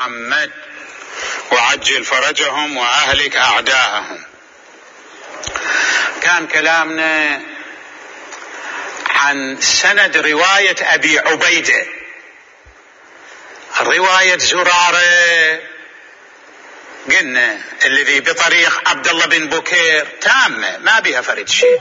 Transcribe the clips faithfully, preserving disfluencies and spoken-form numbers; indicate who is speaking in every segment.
Speaker 1: محمد وعجل فرجهم وأهلك أعداءهم. كان كلامنا عن سند رواية أبي عبيدة. رواية زرارة قلنا الذي بطريق عبد الله بن بكير تامة ما بها فرد شيء.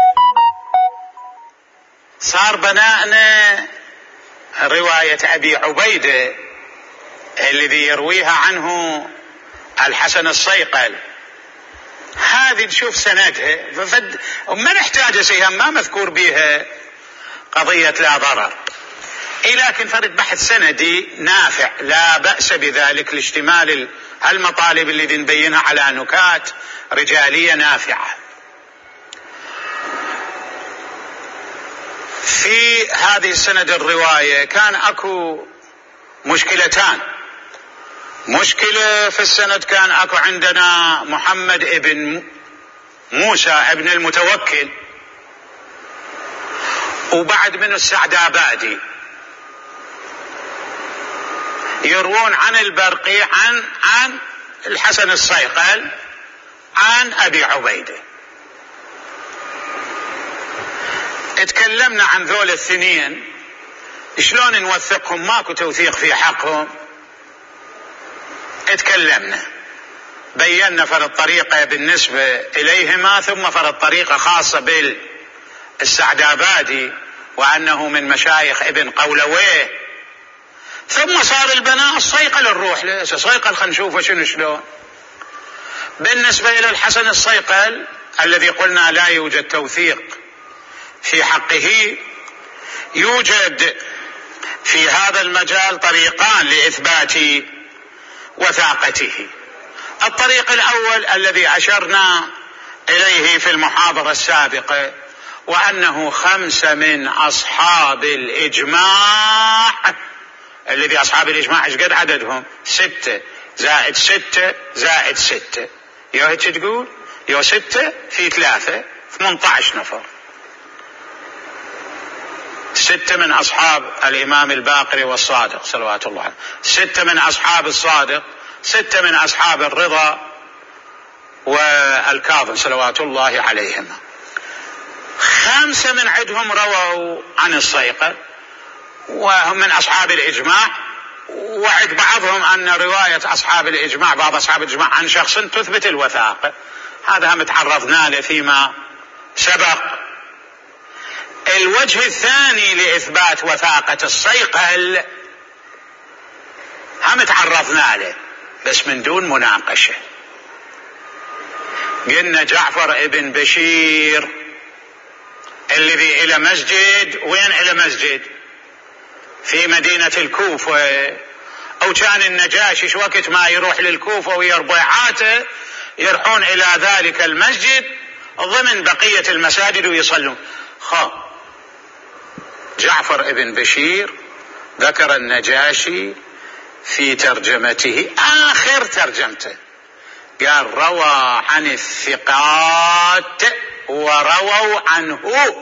Speaker 1: صار بناءنا رواية أبي عبيدة الذي يرويها عنه الحسن الصيقل. هذه نشوف سندها ففد وما نحتاج شيئا ما مذكور بها قضية لا ضرر، لكن فرد بحث سندي نافع لا بأس بذلك لاشتمال المطالب الذي نبينها على نكات رجالية نافعة. في هذه السند الرواية كان أكو مشكلتان. مشكلة في السند كان أكو عندنا محمد ابن موسى ابن المتوكل، وبعد منه السعدابادي يروون عن البرقي عن عن الحسن الصيقل عن أبي عبيدة. اتكلمنا عن ذول الاثنين شلون نوثقهم، ماكو توثيق في حقهم. اتكلمنا بينا فرض طريقة بالنسبة إليهما، ثم فرض طريقة خاصة بالسعدابادي وأنه من مشايخ ابن قولويه، ثم صار البناء الصيقل الروح ليس صيقل خلينا نشوفه شنو شلون. بالنسبة إلى الحسن الصيقل الذي قلنا لا يوجد توثيق في حقه، يوجد في هذا المجال طريقان لإثبات وثاقته. الطريق الأول الذي أشرنا إليه في المحاضرة السابقة، وأنه خمسة من أصحاب الإجماع، الذي أصحاب الإجماع إيش قد عددهم؟ ستة زائد ستة زائد ستة، يا هيك تقول يا ستة في ثلاثة ثمانية عشر نفر. ستة من أصحاب الإمام الباقر والصادق صلوات الله عليه، ستة من أصحاب الصادق، ستة من أصحاب الرضا والكاظم صلوات الله عليهما. خمسة من عندهم رووا عن الصيقل وهم من أصحاب الإجماع، وعد بعضهم أن رواية أصحاب الإجماع بعض أصحاب الإجماع عن شخص تثبت الوثاقة. هذا هم تعرضنا له فيما سبق. الوجه الثاني لإثبات وثاقة الصيقل هم تعرضنا له بس من دون مناقشة. قلنا جعفر ابن بشير الذي إلى مسجد، وين إلى مسجد؟ في مدينة الكوفة. أو كان النجاشي شو وقت ما يروح للكوفة ويربيعاته يروحون إلى ذلك المسجد ضمن بقية المساجد ويصلون. خا جعفر ابن بشير ذكر النجاشي في ترجمته آخر ترجمته قال روى عن الثقات ورووا عنه.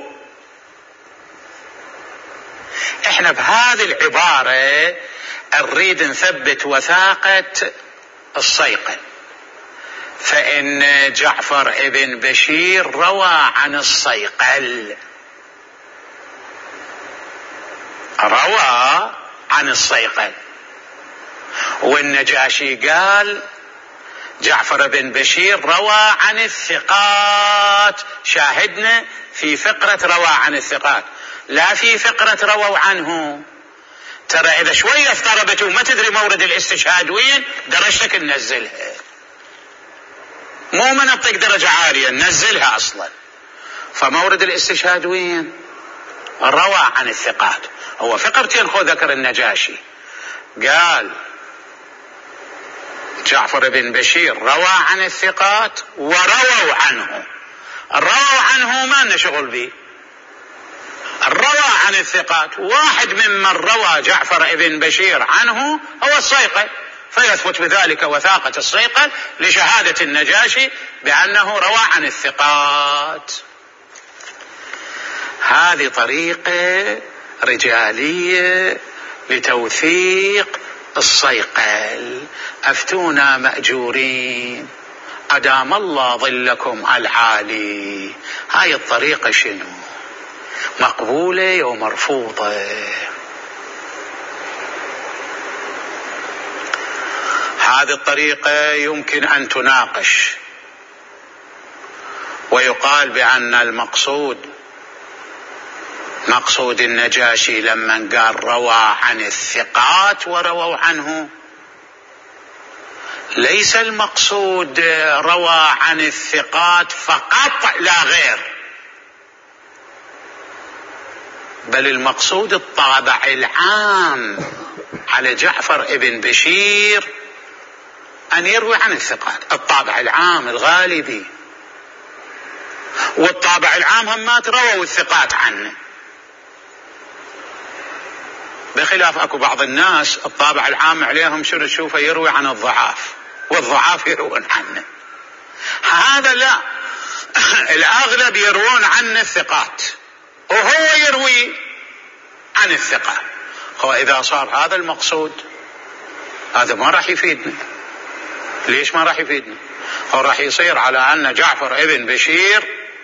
Speaker 1: احنا بهذه العبارة نريد نثبت وثاقة الصيقل، فإن جعفر ابن بشير روى عن الصيقل، روى عن الصيقل، والنجاشي قال جعفر بن بشير روى عن الثقات. شاهدنا في فقرة روى عن الثقات لا في فقرة رووا عنه. ترى إذا شوية افتربت وما تدري مورد الاستشهاد وين درجتك ننزلها، مو منطق درجة عالية ننزلها أصلا. فمورد الاستشهاد وين؟ روى عن الثقات. هو فقرتين خو ذكر النجاشي قال جعفر بن بشير روى عن الثقات ورووا عنه. الرووا عنه ما لنا شغل به، الروى عن الثقات واحد ممن روى جعفر بن بشير عنه هو الصيقل، فيثبت بذلك وثاقة الصيقل لشهادة النجاشي بأنه روى عن الثقات. هذه طريقة رجالية لتوثيق الصيقل. أفتونا مأجورين أدام الله ظلكم العالي. هاي الطريقة شنو؟ مقبولة أو مرفوضة؟ هذه الطريقة يمكن أن تناقش، ويقال بأن المقصود مقصود النجاشي لما قال روى عن الثقات ورووا عنه، ليس المقصود روى عن الثقات فقط لا غير، بل المقصود الطابع العام على جعفر ابن بشير أن يروي عن الثقات، الطابع العام الغالبي، والطابع العام هم ما رووا الثقات عنه، بخلاف اكو بعض الناس الطابع العام عليهم شنو تشوفه يروي عن الضعاف، والضعاف يروون عنه. هذا لا، الاغلب يروون عن الثقات وهو يروي عن الثقات. هو اذا صار هذا المقصود هذا ما راح يفيدنا. ليش ما راح يفيدنا؟ هو راح يصير على ان جعفر ابن بشير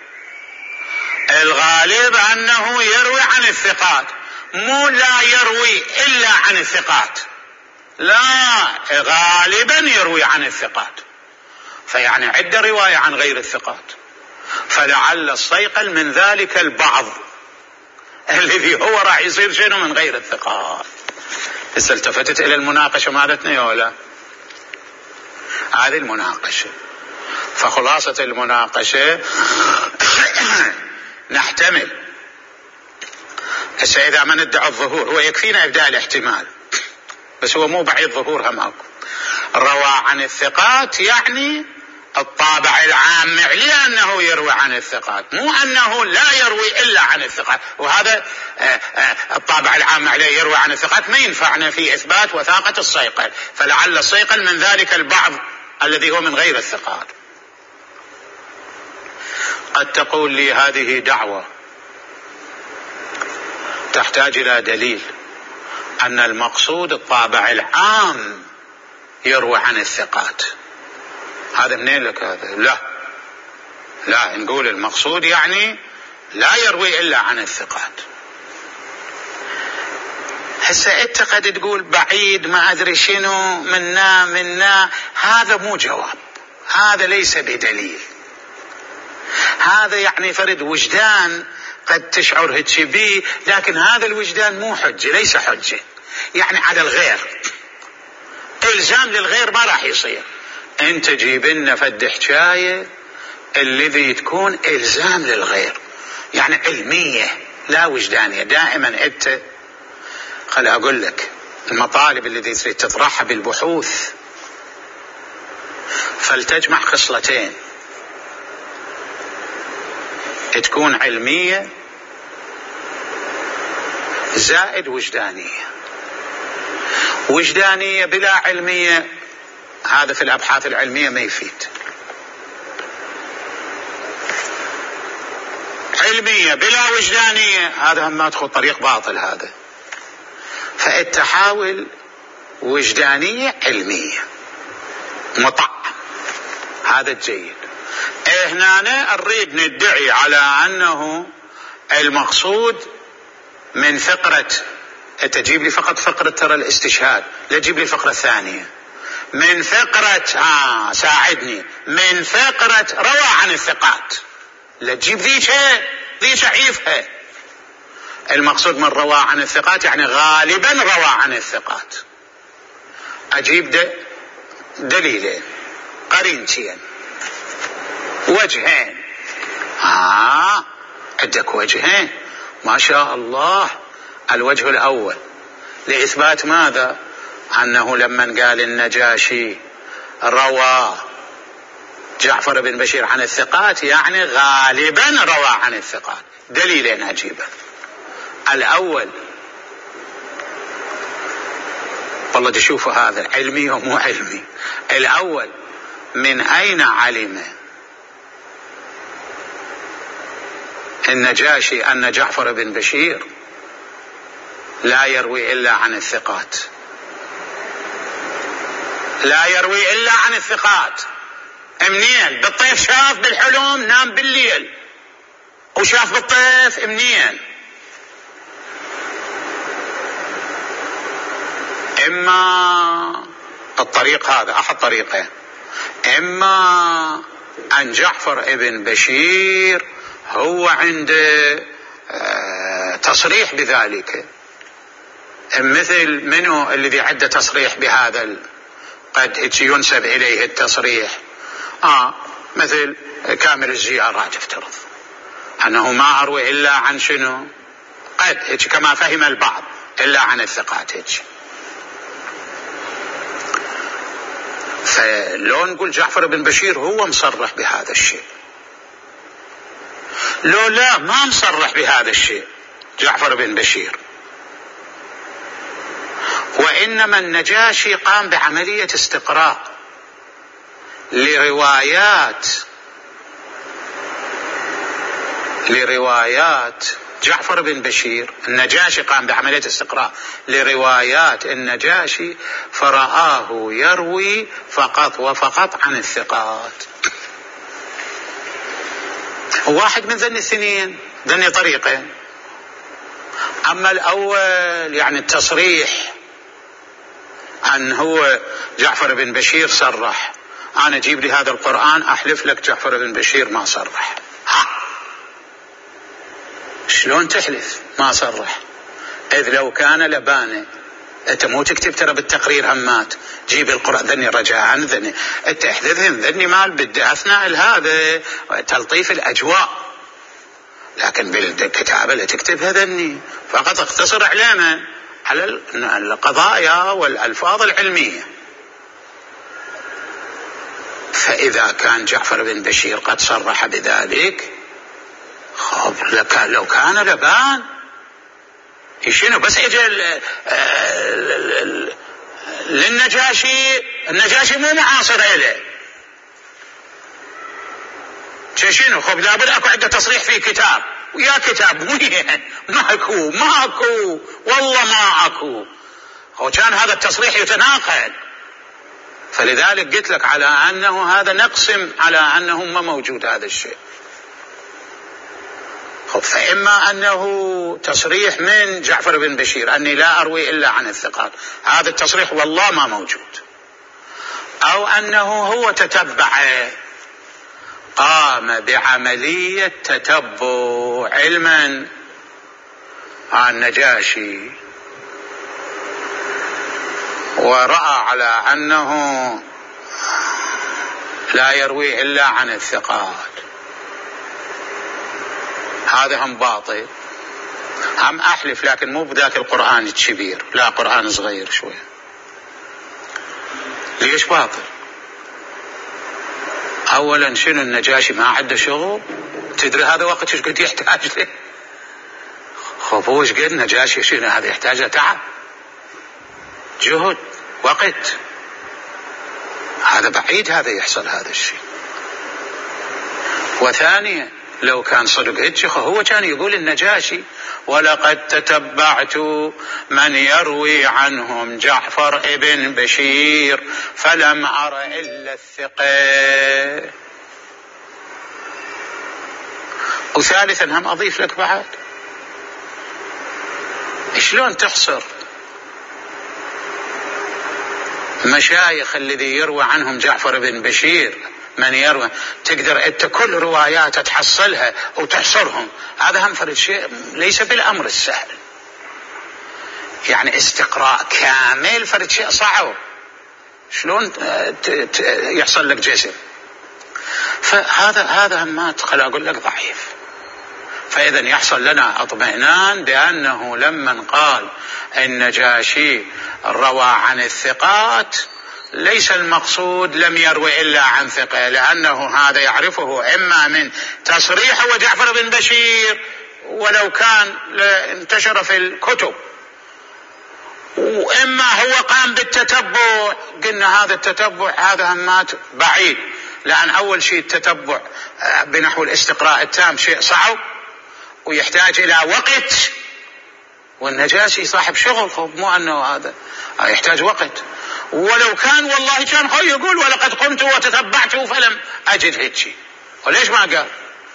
Speaker 1: الغالب انه يروي عن الثقات، مو لا يروي إلا عن الثقات، لا، غالبا يروي عن الثقات، فيعني عدة رواية عن غير الثقات، فلعل الصيقل من ذلك البعض الذي هو راح يصير شنو من غير الثقات. بس التفتت إلى المناقشة مالتنا ولا هذه المناقشة؟ فخلاصة المناقشة نحتمل هسه إذا ما ندعي الظهور، هو يكفينا إبداء الاحتمال، بس هو مو بعيد ظهور هم أكو. روى عن الثقات يعني الطابع العام عليه أنه يروي عن الثقات، مو أنه لا يروي إلا عن الثقات، وهذا الطابع العام عليه يروي عن الثقات ما ينفعنا في إثبات وثاقة الصيقل، فلعل الصيقل من ذلك البعض الذي هو من غير الثقات. قد تقول لي هذه دعوة تحتاج إلى دليل أن المقصود الطابع العام يروي عن الثقات، هذا منين لك هذا؟ لا لا، نقول المقصود يعني لا يروي إلا عن الثقات. هسه أنت قد تقول بعيد ما أدري شنو منا منا، هذا مو جواب، هذا ليس بدليل، هذا يعني فرد وجدان قد تشعر هيك بيه، لكن هذا الوجدان مو حجة، ليس حجة يعني على الغير، إلزام للغير ما راح يصير. أنت جيب لنا فد حكاية الذي تكون إلزام للغير، يعني علمية لا وجدانية. دائما أنت خل أقول لك المطالب التي تريد تطرحها بالبحوث فلتجمع خصلتين، تكون علمية زائد وجدانية. وجدانية بلا علمية هذا في الأبحاث العلمية ما يفيد، علمية بلا وجدانية هذا هم ما تدخل طريق باطل هذا. فأنت حاول وجدانية علمية مطعم، هذا الجيد. هنا نريد ندعي على أنه المقصود من فقرة، تجيب لي فقط فقرة ترى الاستشهاد، لا تجيب لي الفقرة الثانية، من فقرة آه ساعدني من فقرة روى عن الثقات، لا تجيب ذيك ذيك عيفها. المقصود من روى عن الثقات يعني غالبا روى عن الثقات. أجيب ده دليلين قرينتين وجهين، آه عندك وجهين ما شاء الله. الوجه الأول لإثبات ماذا؟ أنه لما قال النجاشي روى جعفر بن بشير عن الثقات يعني غالبا روى عن الثقات. دليلين أجيبه. الأول والله تشوفوا هذا علمي ومو علمي. الأول من أين علم النجاشي أن جعفر بن بشير لا يروي إلا عن الثقات؟ لا يروي إلا عن الثقات. منين؟ بالطيف شاف بالحلم نام بالليل وشاف بالطيف منين؟ إما الطريق هذا أحد طريقين، إما أن جعفر ابن بشير هو عنده تصريح بذلك، مثل منه الذي عنده تصريح بهذا قد ينسب إليه التصريح آه مثل كامل الزيارات، افترض أنه ما أروي إلا عن شنو قد هيك كما فهم البعض إلا عن الثقات هيك. فلو نقول جعفر بن بشير هو مصرح بهذا الشيء، لو لا ما مصرح بهذا الشيء جعفر بن بشير، وإنما النجاشي قام بعملية استقراء لروايات لروايات جعفر بن بشير. النجاشي قام بعملية استقراء لروايات النجاشي فرآه يروي فقط وفقط عن الثقات. واحد من ذني الاثنين، ذني طريقين. أما الأول يعني التصريح أن هو جعفر بن بشير صرح، أنا أجيب لي هذا القرآن أحلف لك جعفر بن بشير ما صرح. شلون تحلف ما صرح؟ إذ لو كان لبانه أنت مو تكتب ترى بالتقرير همات جيب القرآن ذني رجاء ذني أنت احذفهم ذني مال بدي أثناء هذا تلطيف الأجواء، لكن بالكتابة لا تكتبها ذني، فقط اقتصر علينا على القضايا والألفاظ العلمية. فإذا كان جعفر بن بشير قد صرح بذلك لو كان لبان شنو بس اجى للنجاشي، النجاشي مو معاصر إليه شنو خب لابد اكو عنده تصريح في كتاب، ويا كتاب وين ماكو ماكو والله ما اكو، وكان هذا التصريح يتناقض. فلذلك قلت لك على انه هذا نقسم على انه ما موجود هذا الشيء. فإما أنه تصريح من جعفر بن بشير أني لا أروي إلا عن الثقات، هذا التصريح والله ما موجود، أو أنه هو تتبع قام بعملية تتبع علما عن النجاشي ورأى على أنه لا يروي إلا عن الثقات. هذا هم باطل، هم أحلف لكن مو بذاك القرآن الكبير، لا قرآن صغير شوية. ليش باطل؟ أولا شنو النجاشي ما عنده شغل؟ تدري هذا وقت ايش قد يحتاج له؟ خب هو ايش قد النجاشي شنو هذا يحتاج له؟ تعب جهد وقت، هذا بعيد هذا يحصل هذا الشيء. وثانيا لو كان صدق هيك هو كان يقول النجاشي ولقد تتبعت من يروي عنهم جعفر ابن بشير فلم أر إلا الثقة. وثالثا هم أضيف لك بعد، شلون تحصر مشايخ الذي يروى عنهم جعفر بن بشير من يروى، تقدر انت كل روايات تحصلها وتحصرهم، هذا هم فرد شيء ليس بالامر السهل، يعني استقراء كامل فرد شيء صعب، شلون يحصل لك جسم؟ فهذا هذا ما خل اقول لك ضعيف. فاذا يحصل لنا اطمئنان بانه لما قال النجاشي روى عن الثقات ليس المقصود لم يروي إلا عن ثقة، لأنه هذا يعرفه إما من تصريحه وجعفر بن بشير ولو كان انتشر في الكتب، وإما هو قام بالتتبع. قلنا هذا التتبع هذا همات بعيد، لأن أول شيء التتبع بنحو الاستقراء التام شيء صعب ويحتاج إلى وقت، والنجاشي صاحب شغل، مو أنه هذا يحتاج وقت. ولو كان والله كان خوي يقول ولقد قمت وتتبعت فلم أجد هيك، وليش ما قال؟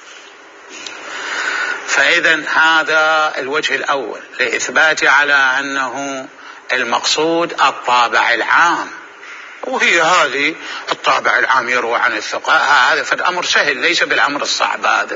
Speaker 1: فإذا هذا الوجه الأول لإثبات على أنه المقصود الطابع العام، وهي هذه الطابع العام يروى عن الثقة، هذا فالأمر سهل ليس بالأمر الصعب هذا.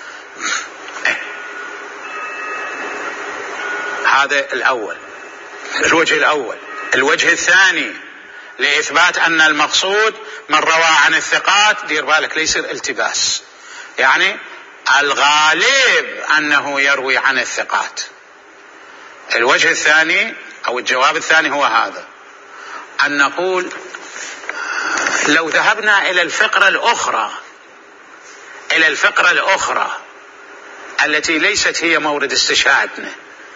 Speaker 1: هذا الأول، الوجه الأول. الوجه الثاني لإثبات أن المقصود من روى عن الثقات، دير بالك ليس الالتباس، يعني الغالب أنه يروي عن الثقات. الوجه الثاني أو الجواب الثاني هو هذا، أن نقول لو ذهبنا إلى الفقرة الأخرى إلى الفقرة الأخرى التي ليست هي مورد استشهادنا.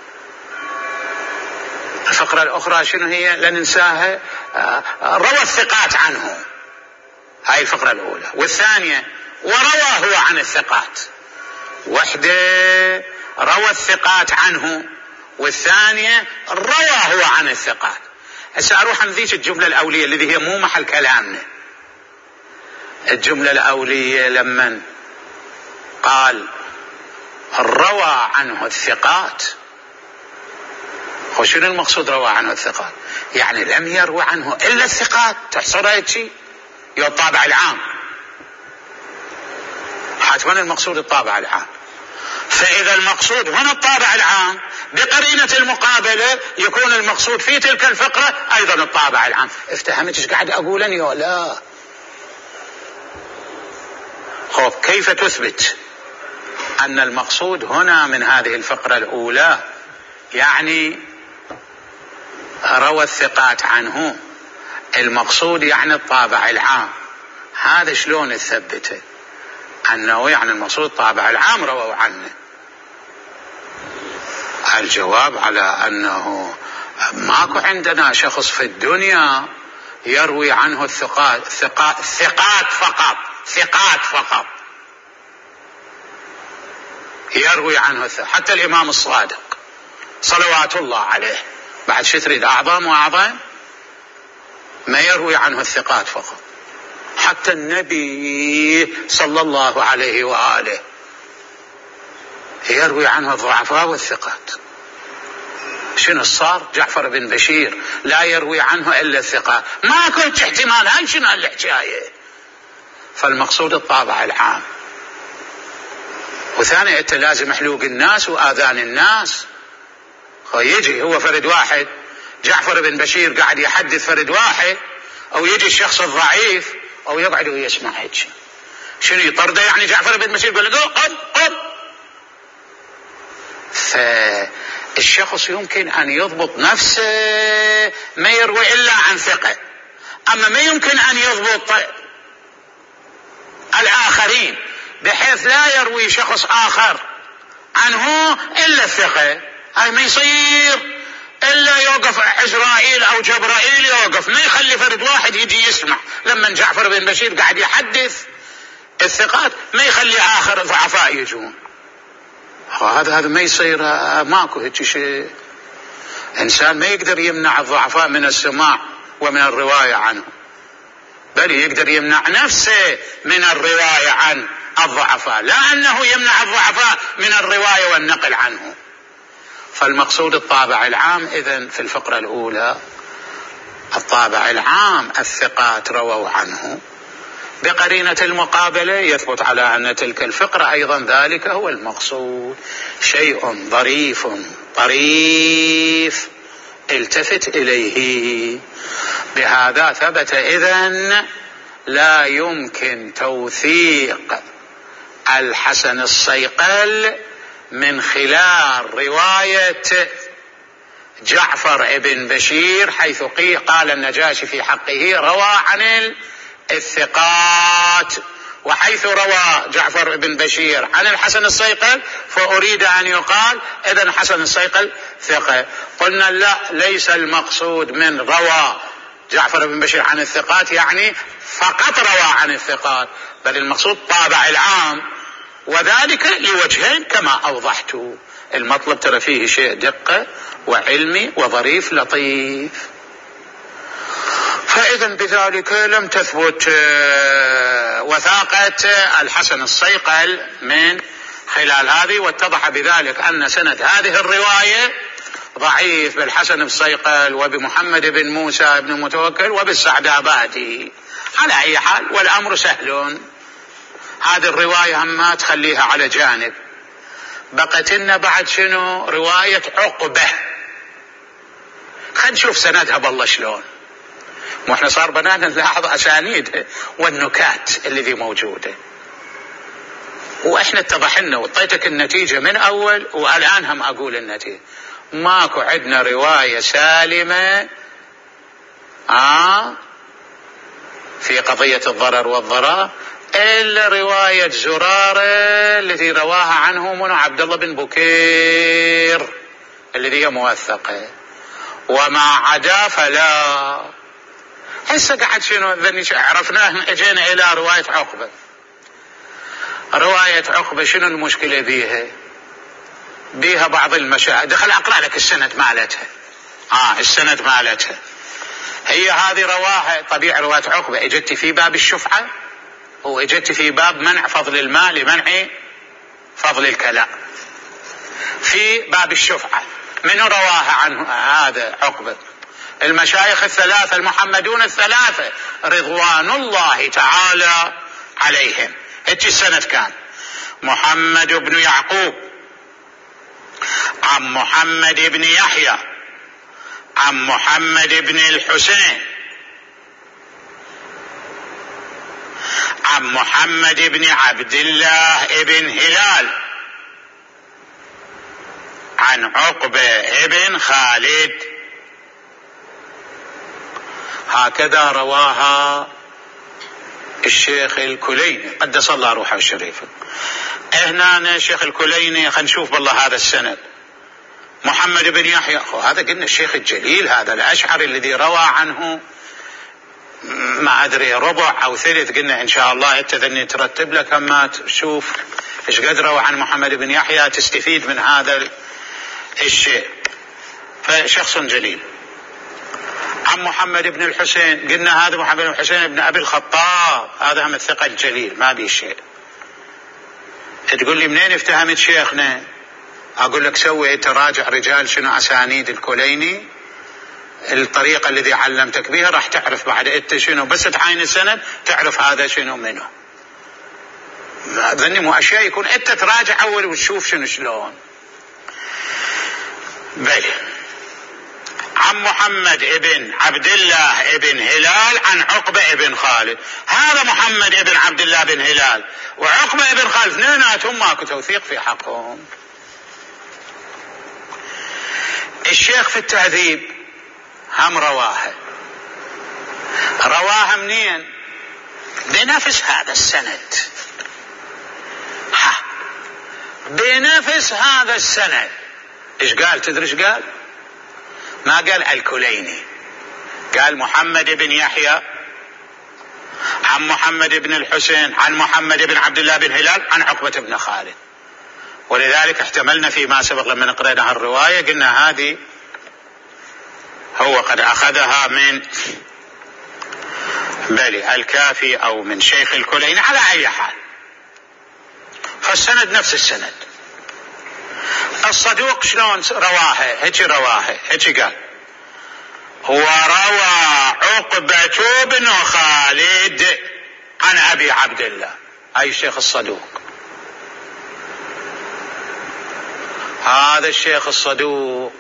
Speaker 1: الفقرة الأخرى شنو هي؟ لا ننساها، روى الثقات عنه، هاي الفقرة الأولى. والثانية وروى هو عن الثقات، وحدة روى الثقات عنه، والثانية روى هو عن الثقات. هسه أروح عن ذيك الجملة الأولية الذي هي مو محل كلامنا. الجملة الأولية لمن قال روى عنه الثقات، وشنو المقصود روى عنه الثقات؟ يعني لم يروى عنه إلا الثقات، تحصر هيك شيء يا الطابع العام، حتما المقصود الطابع العام. فإذا المقصود هنا الطابع العام بقرينة المقابلة يكون المقصود في تلك الفقرة أيضا الطابع العام. افتهمت ايش قاعد أقولني ولا؟ خب كيف تثبت أن المقصود هنا من هذه الفقرة الأولى يعني روى الثقات عنه، المقصود يعني الطابع العام؟ هذا شلون تثبته أنه يعني المقصود الطابع العام رووا عنه؟ الجواب على أنه ماكو عندنا شخص في الدنيا يروي عنه الثقات ثقات ثقات فقط ثقات فقط يروي عنه الثقات. حتى الإمام الصادق صلوات الله عليه بعد شو تريد أعظم وأعظم ما يروي عنه الثقات فقط. حتى النبي صلى الله عليه وآله يروي عنه الضعفاء والثقات. شنو صار؟ جعفر بن بشير لا يروي عنه إلا الثقات، ما كنت احتمال. هاي شنو الحكاية؟ فالمقصود الطابع العام. وثاني انت لازم حلوق الناس وآذان الناس. يجي هو فرد واحد جعفر بن بشير قاعد يحدث فرد واحد، أو يجي الشخص الضعيف أو يقعد ويسمع هيك، شنو يطرده؟ يعني جعفر بن بشير يقول له قم قم. فالشخص يمكن أن يضبط نفسه ما يروي إلا عن ثقة، أما ما يمكن أن يضبط الآخرين بحيث لا يروي شخص آخر عنه إلا الثقة. هاي ما يصير إلا يوقف عزرائيل أو جبرائيل يوقف، ما يخلي فرد واحد يجي يسمع. لما جعفر بن بشير قاعد يحدث الثقات ما يخلي آخر ضعفاء يجون. هذا هذا ما يصير، ماكو هيك شيء. إنسان ما يقدر يمنع الضعفاء من السماع ومن الرواية عنه، بل يقدر يمنع نفسه من الرواية عن الضعفاء، لا أنه يمنع الضعفاء من الرواية والنقل عنه. فالمقصود الطابع العام. إذن في الفقرة الأولى الطابع العام الثقات رووا عنه، بقرينة المقابلة يثبت على أن تلك الفقرة أيضا ذلك هو المقصود. شيء ظريف طريف التفت إليه. بهذا ثبت إذن لا يمكن توثيق الحسن الصيقل من خلال رواية جعفر بن بشير، حيث قال النجاشي في حقه روى عن الثقات، وحيث روى جعفر بن بشير عن الحسن الصيقل فأريد أن يقال إذن الحسن الصيقل ثقة. قلنا لا، ليس المقصود من روى جعفر بن بشير عن الثقات يعني فقط روى عن الثقات، بل المقصود طابع العام، وذلك لوجهين كما أوضحت. المطلب ترى فيه شيء دقة وعلمي وظريف لطيف. فإذا بذلك لم تثبت وثاقة الحسن الصيقل من خلال هذه، واتضح بذلك أن سند هذه الرواية ضعيف بالحسن الصيقل وبمحمد بن موسى بن متوكل وبالسعدابادي. على أي حال والأمر سهل، هذه الرواية ما تخليها على جانب. بقت لنا بعد شنو؟ رواية عقبة. خلينا نشوف سندها بالله شلون، واحنا صار بنانا نلاحظ أسانيدها والنكات اللي ذي موجودة، واحنا اتضح لنا وطيتك النتيجة من أول، والآن هم أقول النتيجة. ماكو عندنا رواية سالمة آه في قضية الضرر والضرار إلا رواية زرارة التي رواها عنه من عبد الله بن بكير الذي هي موثقة، وما عدا فلا. هسه قاعد شنو ذني عرفناه، اجينا إلى رواية عقبة. رواية عقبة شنو المشكلة بيها؟ بيها بعض المشاهد. دخل أقرأ لك السند مالتها. آه السند مالتها هي هذه رواها. طبيعي رواية عقبة اجت في باب الشفعة، واجت في باب منع فضل المال لمنع فضل الكلاء. في باب الشفعة من رواها عنه هذا عقبة؟ المشايخ الثلاثة المحمدون الثلاثة رضوان الله تعالى عليهم. اتش السند كان محمد بن يعقوب عن محمد بن يحيى عن محمد بن الحسين عن محمد بن عبد الله بن هلال عن عقبة بن خالد. هكذا رواها الشيخ الكليني قدس الله روحه الشريفة. هنا الشيخ الكليني خلينا نشوف بالله هذا السند. محمد بن يحيى هذا قلنا الشيخ الجليل هذا الأشعري الذي روى عنه ما أدري ربع أو ثلث. قلنا إن شاء الله التذني ترتب لك أما تشوف إيش قد روى عن محمد بن يحيى تستفيد من هذا الشيء. فشخص جليل. عن محمد بن الحسين قلنا هذا محمد بن الحسين بن أبي الخطاب، هذا هم الثقة الجليل ما بيه شيء. تقول لي منين افتهمت شيخنا؟ أقول لك سوي تراجع رجال شنو أسانيد الكليني، الطريقة الذي علمتك بها راح تعرف بعد انت شنو، بس تعاين السند تعرف هذا شنو منه. ظني مو أشياء يكون انت تراجع أول وتشوف شنو شلون. بلي عن محمد ابن عبد الله ابن هلال عن عقبة ابن خالد. هذا محمد ابن عبد الله بن هلال وعقبة ابن خالد اثنيناتهم ماكو توثيق في حقهم. الشيخ في التهذيب هم رواها. رواها منين؟ بنفس هذا السند. ها بنفس هذا السند. ايش قال؟ تدري ايش قال؟ ما قال الكليني، قال محمد بن يحيى عن محمد بن الحسين عن محمد بن عبد الله بن هلال عن عقبة بن خالد. ولذلك احتملنا فيما سبق لما قرأنا الرواية قلنا هذه هو قد أخذها من بلي الكافي أو من شيخ الكليني. على أي حال فالسند نفس السند. الصدوق شلون رواها؟ هيك رواها هيك قال وروى عقبة بن خالد عن أبي عبد الله. أي الشيخ الصدوق؟ هذا الشيخ الصدوق.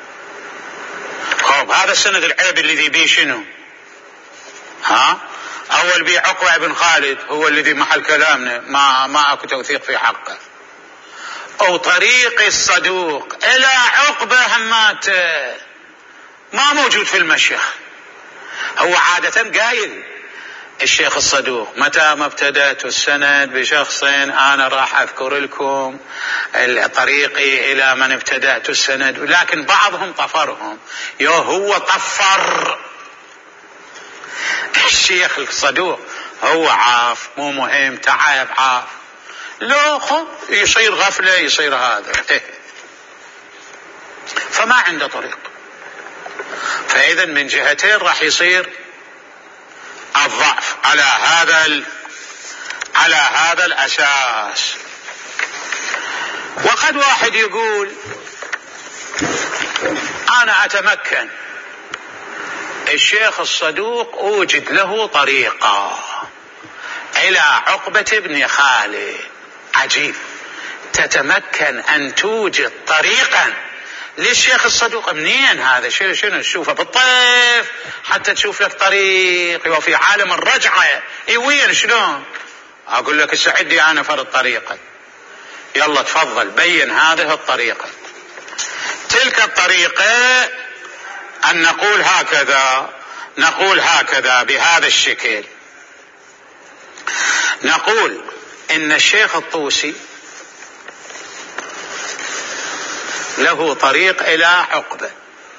Speaker 1: خب هذا السند العيب الذي بيه شنو؟ ها أول بيه عقبة بن خالد هو الذي محل كلامنا ما ما أكو توثيق في حقه. أو طريق الصدوق إلى عقبة همات ما موجود في المشيخ. هو عادة قايل الشيخ الصدوق متى ما ابتدأت السند بشخص أنا راح أذكر لكم طريقي إلى من ابتدأت السند، لكن بعضهم طفرهم. يو هو طفر الشيخ الصدوق هو عاف مو مهم تعب عاف لا خب يصير غفلة يصير هذا فما عنده طريق. فإذا من جهتين راح يصير الضعف على هذا ال... على هذا الأساس. وقد واحد يقول أنا أتمكن الشيخ الصدوق أوجد له طريقة إلى عقبة بن خالد. عجيب، تتمكن أن توجد طريقا للشيخ الصدوق؟ منين هذا؟ شنو شنو تشوفه بالطيف حتى تشوف لك طريق وفي عالم الرجعة؟ اي وين شلون؟ اقول لك سعدي انا فرض طريقة. يلا تفضل بين هذه الطريقة. تلك الطريقة ان نقول هكذا، نقول هكذا بهذا الشكل، نقول ان الشيخ الطوسي له طريق الى عقبة.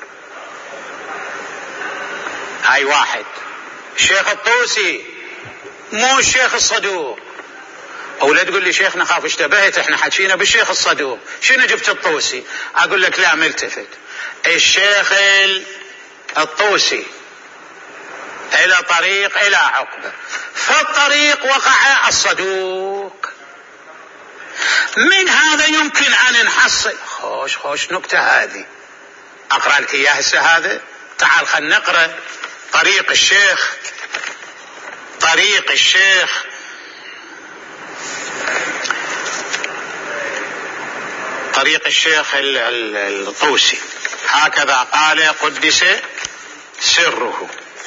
Speaker 1: هاي واحد. الشيخ الطوسي مو الشيخ الصدوق. او لا تقول لي شيخنا خاف اشتبهت، احنا حكينا بالشيخ الصدوق، شنو جبت الطوسي؟ اقول لك لا ملتفت. الشيخ الطوسي الى طريق الى عقبة، فالطريق وقع الصدوق. من هذا يمكن ان نحصل خوش خوش نكتة هذه. اقرأ لك اياها هسه هذا. تعال خلنا نقرأ طريق الشيخ، طريق الشيخ طريق الشيخ الطوسي. هكذا قال قدس سره.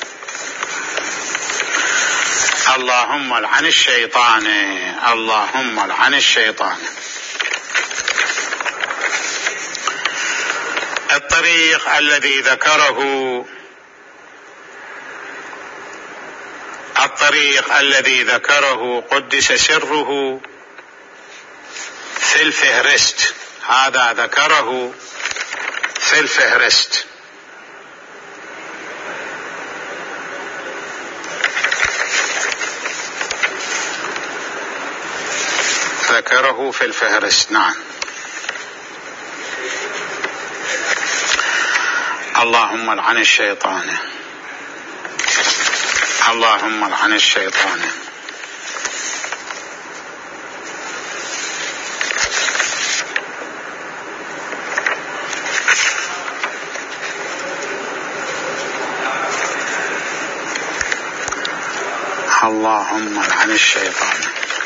Speaker 1: اللهم لعن الشيطان، اللهم لعن الشيطان. الطريق الذي ذكره الطريق الذي ذكره قدس سره في الفهرست، هذا ذكره في الفهرست. ذكره في الفهرست. نعم. اللهم لعن الشيطان، اللهم لعن الشيطان. اللهم لعن الشيطان.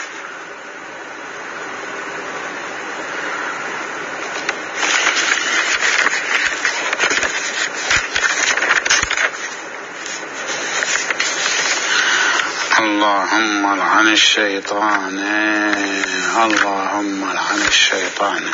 Speaker 1: اللهم لعن الشيطان، اللهم لعن الشيطان.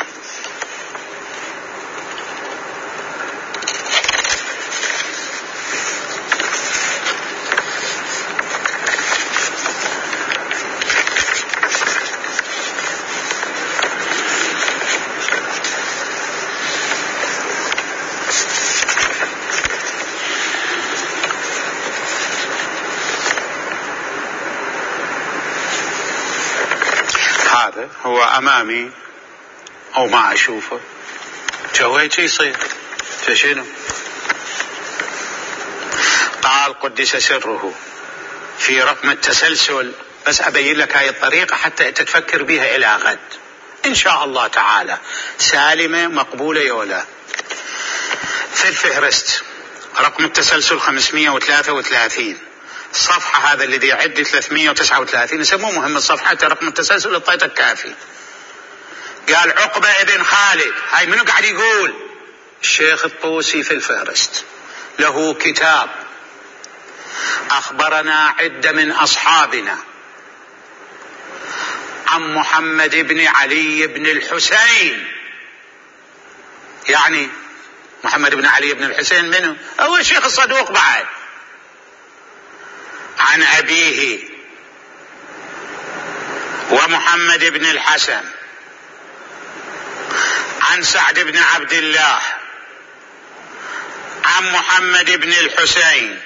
Speaker 1: هذا هو أمامي أو ما أشوفه، جويت يصير فشنو؟ قال قدس سره في رقم التسلسل. بس أبين لك هاي الطريقة حتى تتفكر بها إلى غد إن شاء الله تعالى، سالمة مقبولة يولا. في الفهرست رقم التسلسل خمسمائة وثلاثة وثلاثين، الصفحة هذا الذي يعد ثلاثمائة وتسعة وثلاثين، يسموه مهم الصفحة رقم التسلسل الطيطة الكافي. قال عقبة ابن خالد. هاي منو قاعد يقول؟ الشيخ الطوسي في الفهرست له كتاب. أخبرنا عدة من أصحابنا عن محمد بن علي بن الحسين. يعني محمد بن علي بن الحسين منه؟ هو الشيخ الصدوق بعد. عن أبيه ومحمد بن الحسن عن سعد بن عبد الله عن محمد بن الحسين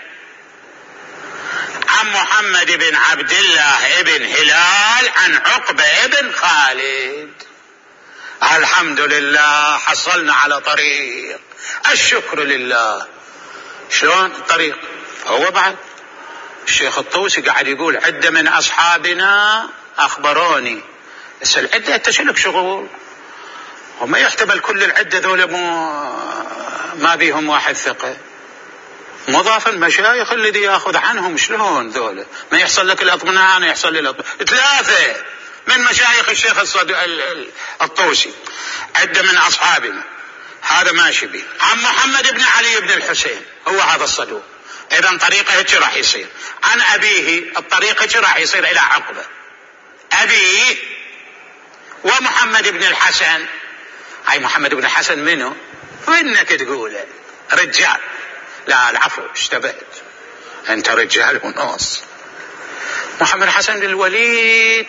Speaker 1: عن محمد بن عبد الله بن هلال عن عقبة بن خالد. الحمد لله حصلنا على طريق، الشكر لله. شلون الطريق؟ هو بعد الشيخ الطوسي قاعد يقول عدة من أصحابنا أخبروني. بس العدة أنت شلك شغل؟ وما يحتمل كل العدة ذولا مو ما بيهم واحد ثقة. مضاف المشايخ الذي يأخذ عنهم شلون ذولا؟ ما يحصل لك الأطمئنان يحصل لي الأطمئنان. ثلاثة من مشايخ الشيخ الطوسي عدة من أصحابنا، هذا ماشي به. عن محمد بن علي بن الحسين هو هذا الصدوق، إذن طريقه هيك راح يصير. عن أبيه الطريق هيك راح يصير إلى عقبة أبيه ومحمد بن الحسن. هاي محمد بن الحسن منه؟ وإنك تقوله رجال. لا العفو اشتبهت، أنت رجال ونص. محمد الحسن بن الوليد،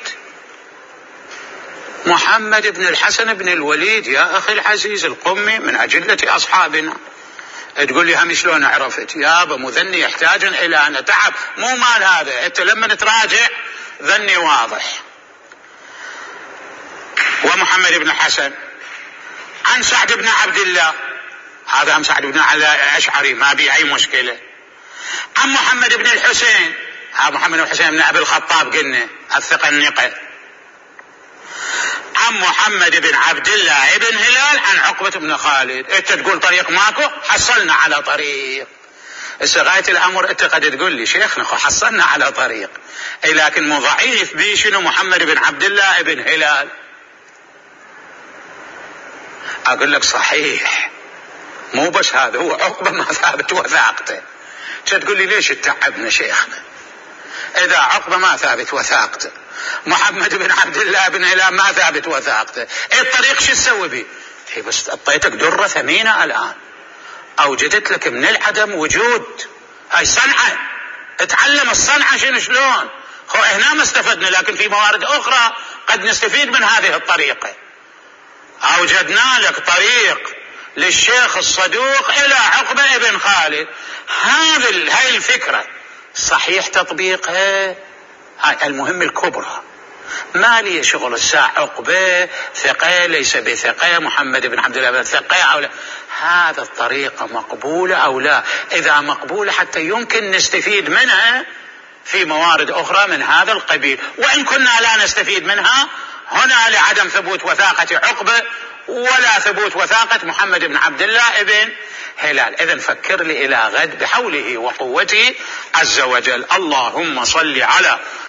Speaker 1: محمد بن الحسن بن الوليد يا أخي العزيز القمي من أجلة أصحابنا. تقول لي هم شلون عرفت؟ يابا مو ذني يحتاج إلى أن أتعب، مو مال هذا. أنت لما تراجع ذني واضح. ومحمد بن الحسن عن سعد بن عبد الله، هذا هم سعد بن عبد الله الأشعري ما بي أي مشكلة. عن محمد بن الحسين، ها محمد بن الحسين بن أبي الخطاب قلنا الثقة النقة. عن محمد بن عبد الله بن هلال عن عقبة بن خالد. انت تقول طريق ماكو، حصلنا على طريق. غاية الأمر انت قد تقول لي شيخنا حصلنا على طريق، اي لكن مو ضعيف بي شنو محمد بن عبد الله بن هلال. اقول لك صحيح، مو بس هذا، هو عقبة ما ثابت وثاقته. تقول لي ليش تتعبنا شيخنا اذا عقبة ما ثابت وثاقته، محمد بن عبد الله بن هلال ما ثابت وثاقته، الطريق شو تسوي به؟ هي بس اعطيتك درة ثمينة الآن، اوجدت لك من العدم وجود. هاي صنعة، اتعلم الصنعة شنو شلون. هو هنا ما استفدنا، لكن في موارد اخرى قد نستفيد من هذه الطريقة. اوجدنا لك طريق للشيخ الصدوق الى عقبة بن خالد. هذه هاي الفكرة صحيح تطبيقها. هاي المهم الكبرى، ما لي شغل الساعة عقبة ثقة ليس بثقة، محمد بن عبد الله بن ثقة أو لا. هذا الطريقة مقبولة أو لا؟ إذا مقبولة حتى يمكن نستفيد منها في موارد أخرى من هذا القبيل، وإن كنا لا نستفيد منها هنا لعدم ثبوت وثاقة عقبة ولا ثبوت وثاقة محمد بن عبد الله بن هلال. إذن فكر لي إلى غد بحوله وقوته عز وجل. اللهم صل على